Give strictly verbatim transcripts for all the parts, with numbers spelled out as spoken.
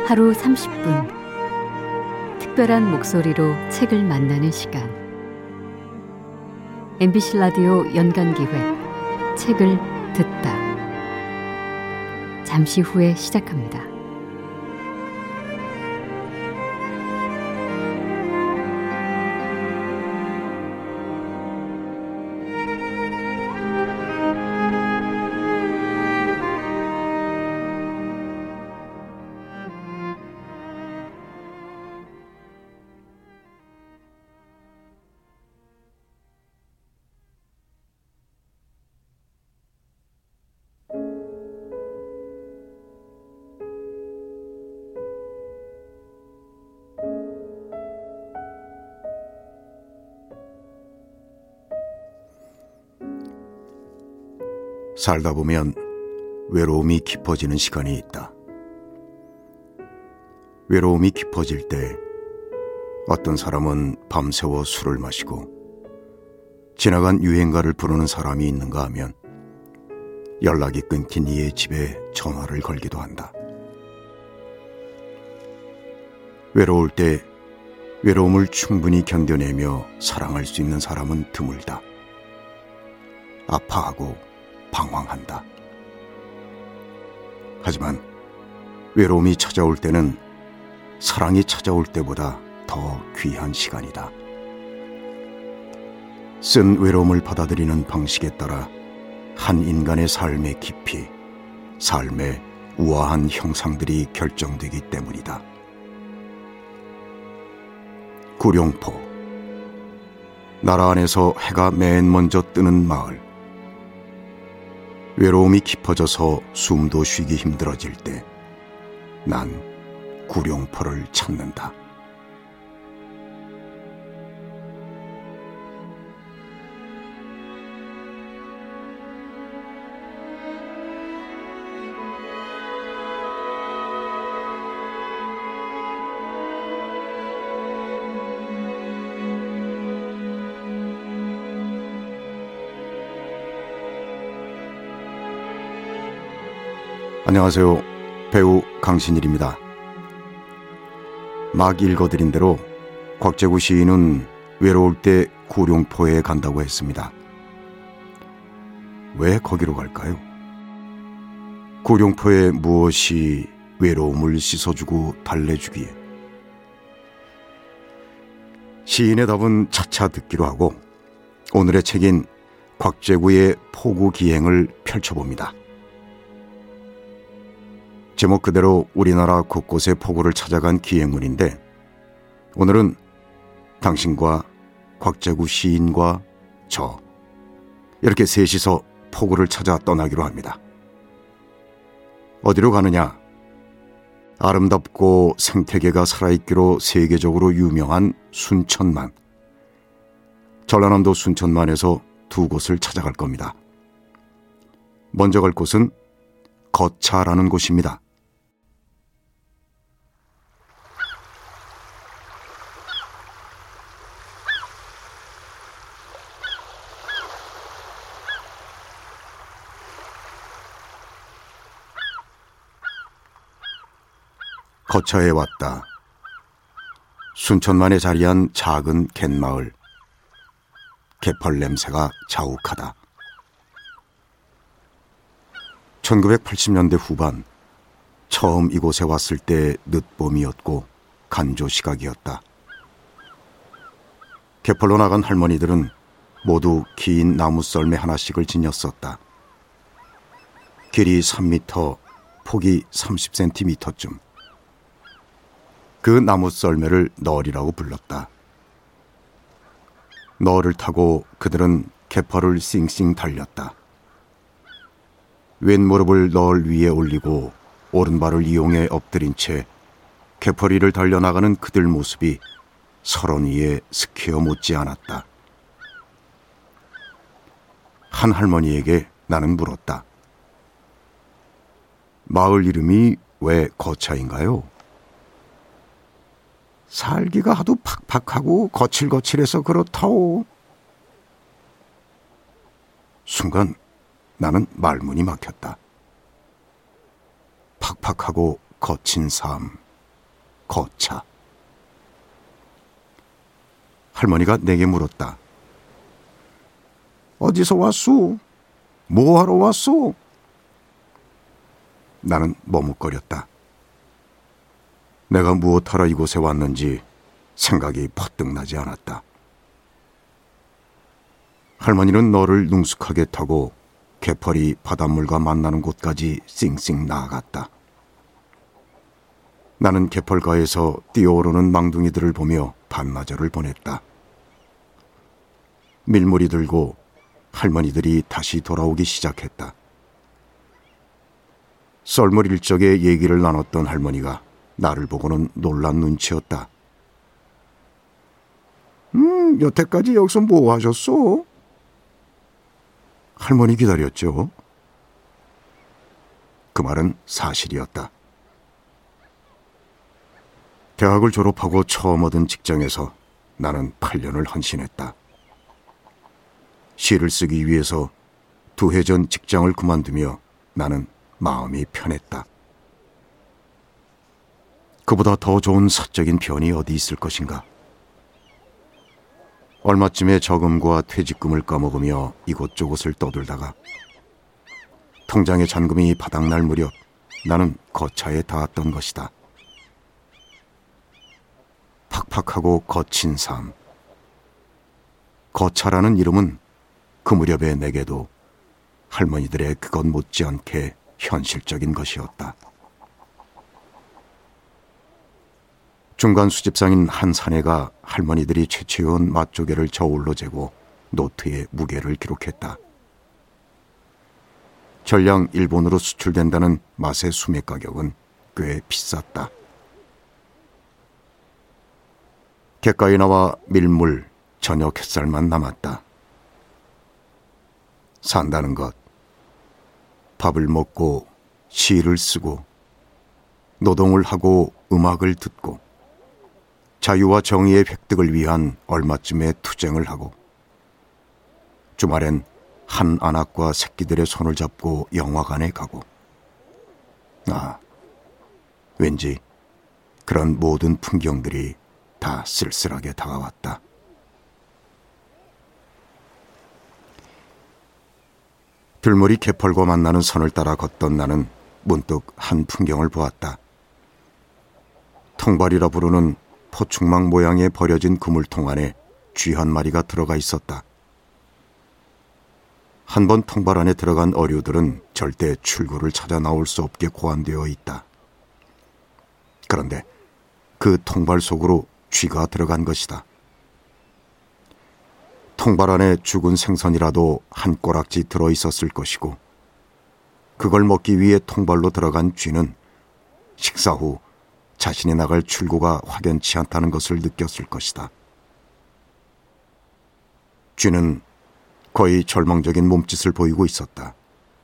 하루 삼십 분 특별한 목소리로 책을 만나는 시간, 엠비씨 라디오 연간기획 책을 듣다. 잠시 후에 시작합니다. 살다 보면 외로움이 깊어지는 시간이 있다. 외로움이 깊어질 때 어떤 사람은 밤새워 술을 마시고, 지나간 유행가를 부르는 사람이 있는가 하면 연락이 끊긴 이의 집에 전화를 걸기도 한다. 외로울 때 외로움을 충분히 견뎌내며 사랑할 수 있는 사람은 드물다. 아파하고 방황한다. 하지만 외로움이 찾아올 때는 사랑이 찾아올 때보다 더 귀한 시간이다. 쓴 외로움을 받아들이는 방식에 따라 한 인간의 삶의 깊이, 삶의 우아한 형상들이 결정되기 때문이다. 구룡포, 나라 안에서 해가 맨 먼저 뜨는 마을. 외로움이 깊어져서 숨도 쉬기 힘들어질 때 난 구룡포를 찾는다. 안녕하세요. 배우 강신일입니다. 막 읽어드린 대로 곽재구 시인은 외로울 때 구룡포에 간다고 했습니다. 왜 거기로 갈까요? 구룡포에 무엇이 외로움을 씻어주고 달래주기에? 시인의 답은 차차 듣기로 하고 오늘의 책인 곽재구의 포구기행을 펼쳐봅니다. 제목 그대로 우리나라 곳곳의 포구를 찾아간 기행문인데, 오늘은 당신과 곽재구 시인과 저, 이렇게 셋이서 포구를 찾아 떠나기로 합니다. 어디로 가느냐? 아름답고 생태계가 살아있기로 세계적으로 유명한 순천만. 전라남도 순천만에서 두 곳을 찾아갈 겁니다. 먼저 갈 곳은 거차라는 곳입니다. 거처에 왔다. 순천만에 자리한 작은 갯마을. 개펄 냄새가 자욱하다. 천구백팔십 년대 후반, 처음 이곳에 왔을 때 늦봄이었고 간조 시각이었다. 개펄로 나간 할머니들은 모두 긴 나무 썰매 하나씩을 지녔었다. 길이 삼 미터, 폭이 삼십 센티미터쯤. 그 나무 썰매를 널이라고 불렀다. 널을 타고 그들은 개펄을 싱싱 달렸다. 왼무릎을 널 위에 올리고 오른발을 이용해 엎드린 채 개펄이를 달려나가는 그들 모습이 설원이의 스퀘어 못지 않았다. 한 할머니에게 나는 물었다. 마을 이름이 왜 거차인가요? 살기가 하도 팍팍하고 거칠거칠해서 그렇다오. 순간 나는 말문이 막혔다. 팍팍하고 거친 삶, 거차. 할머니가 내게 물었다. 어디서 왔소? 뭐하러 왔소? 나는 머뭇거렸다. 내가 무엇하러 이곳에 왔는지 생각이 퍼뜩 나지 않았다. 할머니는 너를 능숙하게 타고 개펄이 바닷물과 만나는 곳까지 싱싱 나아갔다. 나는 개펄가에서 뛰어오르는 망둥이들을 보며 반나절을 보냈다. 밀물이 들고 할머니들이 다시 돌아오기 시작했다. 썰물 일적에 얘기를 나눴던 할머니가 나를 보고는 놀란 눈치였다. 음, 여태까지 여기서 뭐 하셨소? 할머니 기다렸죠. 그 말은 사실이었다. 대학을 졸업하고 처음 얻은 직장에서 나는 팔 년을 헌신했다. 시를 쓰기 위해서 두 해 전 직장을 그만두며 나는 마음이 편했다. 그보다 더 좋은 사적인 변이 어디 있을 것인가? 얼마쯤에 저금과 퇴직금을 까먹으며 이곳저곳을 떠돌다가 통장의 잔금이 바닥날 무렵 나는 거차에 닿았던 것이다. 팍팍하고 거친 삶. 거차라는 이름은 그 무렵의 내게도 할머니들의 그것 못지않게 현실적인 것이었다. 중간 수집상인 한 사내가 할머니들이 채취해온 맛조개를 저울로 재고 노트에 무게를 기록했다. 전량 일본으로 수출된다는 맛의 수매 가격은 꽤 비쌌다. 갯가에 나와 밀물, 저녁 햇살만 남았다. 산다는 것, 밥을 먹고 시를 쓰고 노동을 하고 음악을 듣고 자유와 정의의 획득을 위한 얼마쯤의 투쟁을 하고 주말엔 한 안악과 새끼들의 손을 잡고 영화관에 가고 아, 왠지 그런 모든 풍경들이 다 쓸쓸하게 다가왔다. 들머리 개펄과 만나는 선을 따라 걷던 나는 문득 한 풍경을 보았다. 통발이라 부르는 포충망 모양의 버려진 그물통 안에 쥐 한 마리가 들어가 있었다. 한 번 통발 안에 들어간 어류들은 절대 출구를 찾아 나올 수 없게 고안되어 있다. 그런데 그 통발 속으로 쥐가 들어간 것이다. 통발 안에 죽은 생선이라도 한 꼬락지 들어있었을 것이고 그걸 먹기 위해 통발로 들어간 쥐는 식사 후 자신이 나갈 출구가 확연치 않다는 것을 느꼈을 것이다. 쥐는 거의 절망적인 몸짓을 보이고 있었다.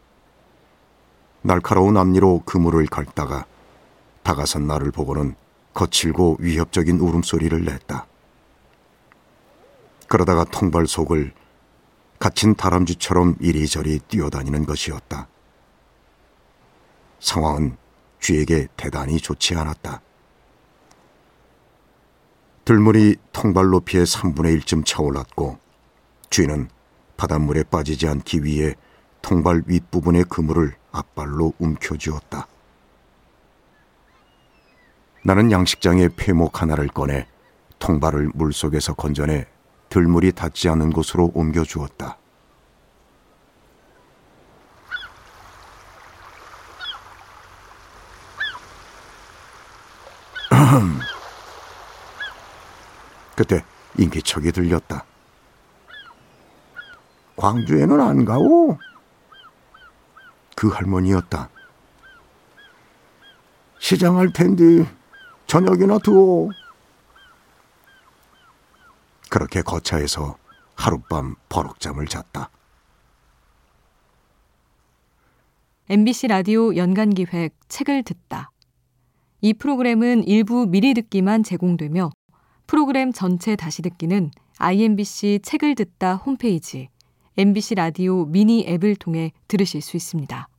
날카로운 앞니로 그물을 긁다가 다가선 나를 보고는 거칠고 위협적인 울음소리를 냈다. 그러다가 통발 속을 갇힌 다람쥐처럼 이리저리 뛰어다니는 것이었다. 상황은 쥐에게 대단히 좋지 않았다. 들물이 통발 높이의 삼분의 일쯤 차올랐고 쥐는 바닷물에 빠지지 않기 위해 통발 윗부분의 그물을 앞발로 움켜쥐었다. 나는 양식장에 폐목 하나를 꺼내 통발을 물속에서 건져내 들물이 닿지 않는 곳으로 옮겨주었다. 그때 인기척이 들렸다. 광주에는 안 가오? 그 할머니였다. 시장할 텐데 저녁이나 두오. 그렇게 거차에서 하룻밤 버럭잠을 잤다. 엠비씨 라디오 연간기획 책을 듣다. 이 프로그램은 일부 미리 듣기만 제공되며 프로그램 전체 다시 듣기는 아이엠비씨 책을 듣다 홈페이지 엠비씨 라디오 미니 앱을 통해 들으실 수 있습니다.